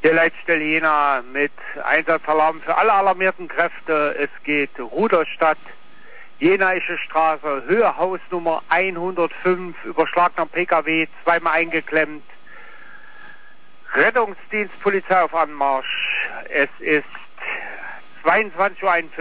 Der Leitstelle Jena mit Einsatzalarm für alle alarmierten Kräfte. Es geht Rudolstadt, Jenaische Straße, Höhe Hausnummer 105, überschlagener PKW, zweimal eingeklemmt. Rettungsdienst, Polizei auf Anmarsch. Es ist 22:41 Uhr.